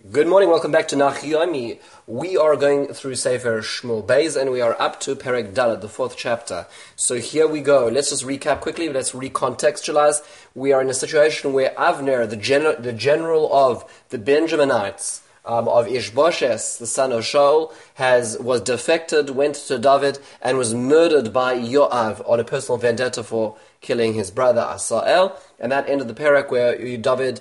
Good morning, welcome back to Nachiyomi. We are going through Sefer Shmuel Beis and we are up to Perek Dalet, the fourth chapter. So here we go. Let's just recap quickly, let's recontextualize. We are in a situation where Avner, the general of the Benjaminites, of Ishbosheth, the son of Shaul, was defected, went to David, and was murdered by Yoav on a personal vendetta for killing his brother Asael, and that ended the parak where David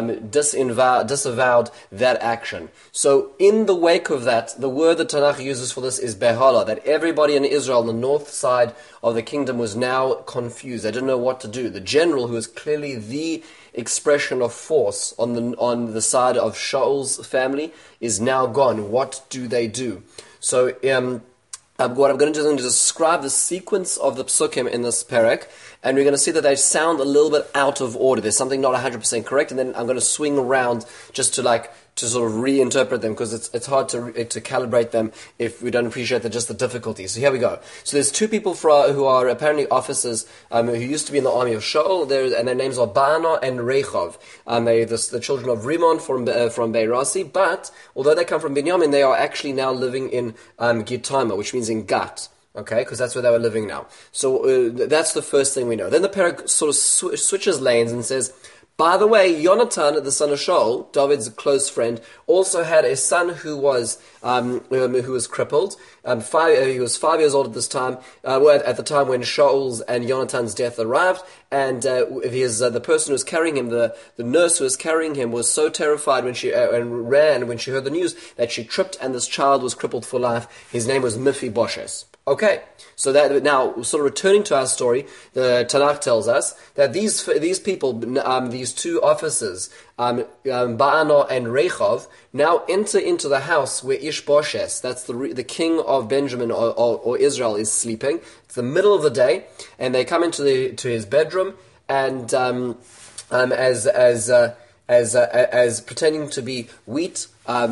disavowed that action. So in the wake of that, the word that Tanakh uses for this is behala, that everybody in Israel on the north side of the kingdom was now confused. They didn't know what to do. The general, who was clearly the expression of force on the side of Shaul's family, is now gone. What do they do? So what I'm going to do is describe the sequence of the psukim in this parak, and we're going to see that they sound a little bit out of order. There's something not 100% correct, and then I'm going to swing around just to sort of reinterpret them, because it's hard to calibrate them if we don't appreciate just the difficulties. So here we go. So there's two people who are apparently officers who used to be in the army of Shaul, and their names are Baana and Rechov. They're the children of Rimon from Beirasi, but although they come from Binyamin, they are actually now living in Gittima, which means in Gat. Okay, because that's where they were living now. So that's the first thing we know. Then the parak sort of switches lanes and says, by the way, Yonatan, the son of Shaul, David's close friend, also had a son who was crippled. He was 5 years old at this time, at the time when Shaul's and Yonatan's death arrived, and the person who was carrying him, the nurse who was carrying him, was so terrified and ran when she heard the news that she tripped, and this child was crippled for life. His name was Mephibosheth. Okay, so that now, sort of returning to our story, the Tanakh tells us that these people, these two officers, Baana and Rechov, now enter into the house where Ishbosheth, that's the king of Benjamin or Israel, is sleeping. It's the middle of the day, and they come into his bedroom, and as pretending to be wheat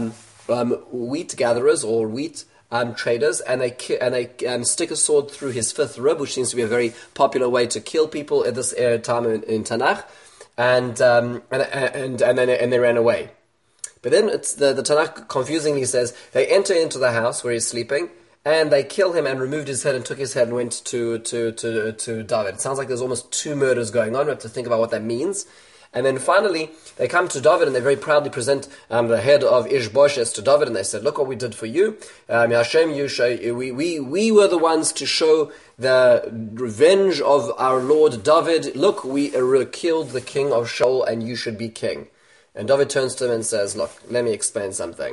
gatherers or wheat traders, and they stick a sword through his fifth rib, which seems to be a very popular way to kill people at this time in Tanakh, and they ran away. But then the Tanakh confusingly says they enter into the house where he's sleeping, and they kill him and removed his head and took his head and went to David. It sounds like there's almost two murders going on. We have to think about what that means. And then finally, they come to David and they very proudly present the head of Ishbosheth to David, and they said, look what we did for you. Hashem, we were the ones to show the revenge of our Lord David. Look, we killed the king of Shaul, and you should be king. And David turns to him and says, look, let me explain something.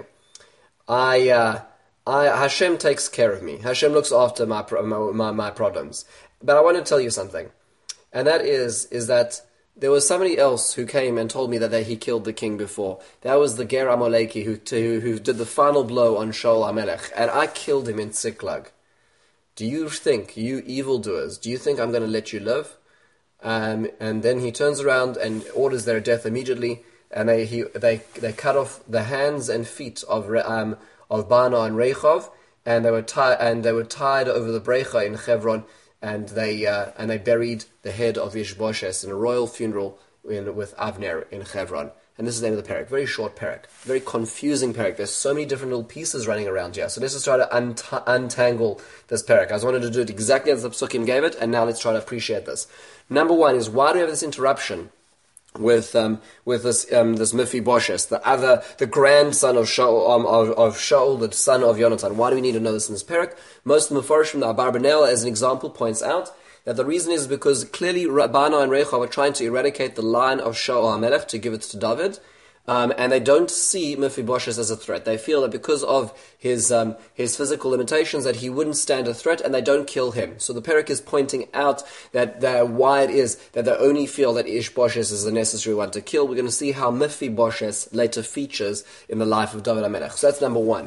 Hashem takes care of me. Hashem looks after my problems. But I want to tell you something. And that is that there was somebody else who came and told me that he killed the king before. That was the Ger Amaleki who did the final blow on Shaul HaMelech. And I killed him in Ziklag. Do you think, you evildoers, do you think I'm going to let you live? And then he turns around and orders their death immediately. And they cut off the hands and feet of Baana and Rechov. And they were tied over the Brecha in Hebron. And they buried the head of Ishbosheth in a royal funeral with Avner in Hebron. And this is the end of the parak. Very short parak. Very confusing parak. There's so many different little pieces running around here. So let's just try to untangle this parak. I just wanted to do it exactly as the Psukim gave it, and now let's try to appreciate this. Number one is, why do we have this interruption with this Mephibosheth, the grandson of Shaul, the son of Yonatan? Why do we need to know this in this parak? Most of the Mefarshim, the Abarbanel, as an example, points out that the reason is because clearly Baana and Rechov are trying to eradicate the line of Shaul HaMelech to give it to David, and they don't see Mephibosheth as a threat. They feel that because of his physical limitations that he wouldn't stand a threat, and they don't kill him. So the parak is pointing out that why it is that they only feel that Ishbosheth is the necessary one to kill. We're going to see how Mephibosheth later features in the life of David HaMelech. So that's number one.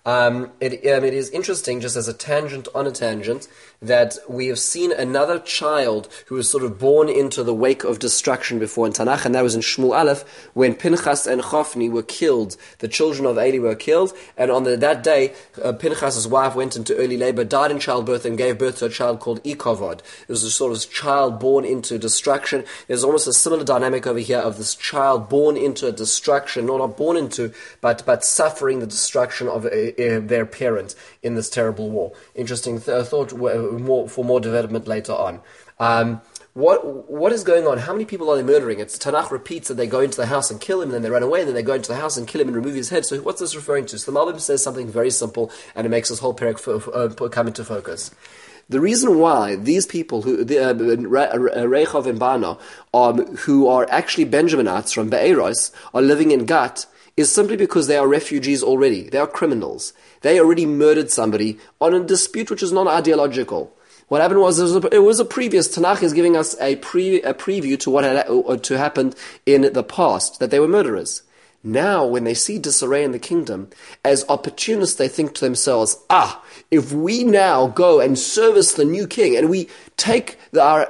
It is interesting, just as a tangent on a tangent, that we have seen another child who was sort of born into the wake of destruction before in Tanakh, and that was in Shmuel Aleph, when Pinchas and Chofni were killed. The children of Eli were killed, and on that day, Pinchas's wife went into early labor, died in childbirth, and gave birth to a child called Ikovod. It was a sort of child born into destruction. There's almost a similar dynamic over here of this child born into a destruction, not born into, but suffering the destruction of their parent in this terrible war. Interesting thought for more development later on. What is going on? How many people are they murdering? Tanakh repeats that they go into the house and kill him, and then they run away, and then they go into the house and kill him and remove his head. So what's this referring to? So the Malbim says something very simple, and it makes this whole parak come into focus. The reason why these people, Rechav and Bana, who are actually Benjaminites from Be'eros, are living in Gat, is simply because they are refugees already. They are criminals. They already murdered somebody on a dispute which is non-ideological. What happened was, it was a previous, Tanakh is giving us a preview to what had happened in the past, that they were murderers. Now, when they see disarray in the kingdom, as opportunists, they think to themselves, if we now go and service the new king, and we take our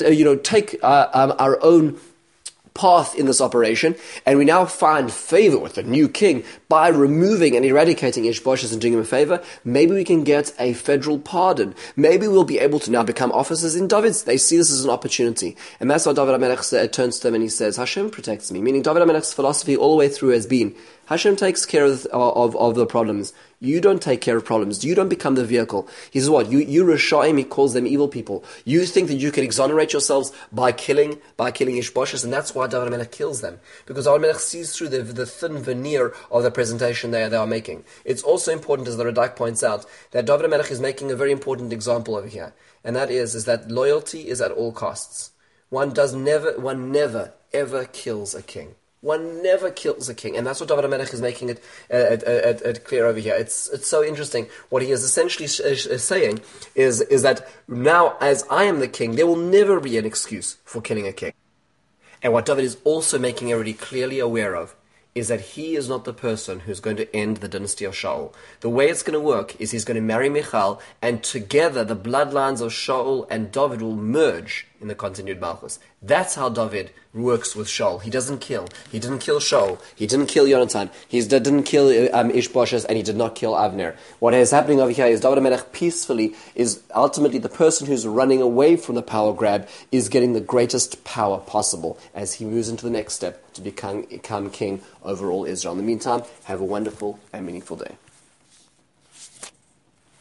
own path in this operation, and we now find favor with the new king by removing and eradicating Ishbosheth and doing him a favor, maybe we can get a federal pardon. Maybe we'll be able to now become officers in David's. They see this as an opportunity. And that's why David HaMelech turns to them and he says, Hashem protects me. Meaning David HaMelech's philosophy all the way through has been, Hashem takes care of the problems. You don't take care of problems. You don't become the vehicle. He says what? You Rishaim, he calls them evil people. You think that you can exonerate yourselves by killing Ishbosheth, and that's why David HaMelech kills them. Because David HaMelech sees through the thin veneer of the presentation they are making. It's also important, as the Radak points out, that David HaMelech is making a very important example over here. And that is that loyalty is at all costs. One never, ever kills a king. One never kills a king, and that's what David HaMelech is making it clear over here. It's so interesting. What he is essentially saying is that now, as I am the king, there will never be an excuse for killing a king. And what David is also making everybody clearly aware of is that he is not the person who's going to end the dynasty of Shaul. The way it's going to work is he's going to marry Michal, and together the bloodlines of Shaul and David will merge in the continued Malchus. That's how David works with Shaul. He doesn't kill. He didn't kill Shaul. He didn't kill Yonatan. He didn't kill Ishbosheth, and he did not kill Avner. What is happening over here is David HaMelech peacefully is ultimately the person who's running away from the power grab is getting the greatest power possible as he moves into the next step to become king over all Israel. In the meantime, have a wonderful and meaningful day.